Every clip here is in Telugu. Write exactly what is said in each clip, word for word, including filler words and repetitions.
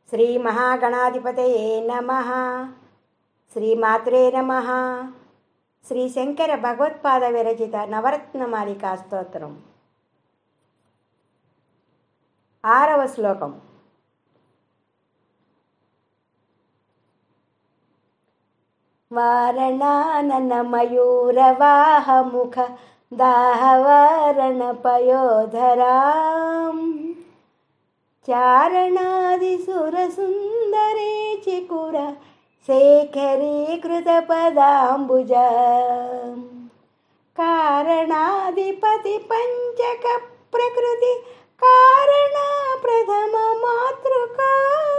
శ్రీ మహాగణాధిపతయే నమః. శ్రీమాత్రే నమః. శ్రీ శంకర భగవత్పాద విరచిత నవరత్నమాలికా స్తోత్రం. ఆరవ శ్లోకం. వారణానన మయూరవాహముఖ దాహవారణ పయోధరాం చారణాది సురసుందరే చికుర శేఖరీకృత పదాంబుజ కారణాధిపతి పంచక ప్రకృతి కారణ ప్రథమ మాతృకా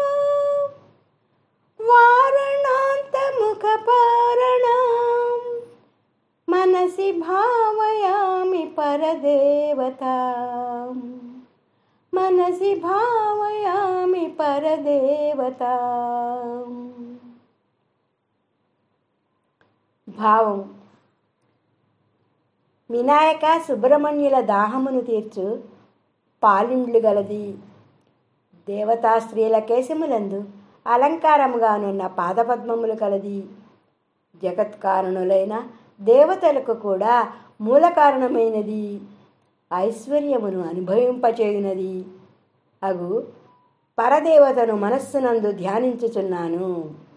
వారణాంత ముఖ పారణం మనసి భావయామి పరదేవతా మనసి భావయామి పరదేవతా. భావం. వినాయక సుబ్రహ్మణ్యుల దాహమును తీర్చు పాలిండ్లు గలది. దేవతా స్త్రీల కేశములందు అలంకారముగానున్న పాదపద్మములు కలది. జగత్కారణులైన దేవతలకు కూడా మూల కారణమైనది. ఐశ్వర్యమును అనుభవింపచేయునది అగు పరదేవతను మనస్సునందు ధ్యానించుచున్నాను.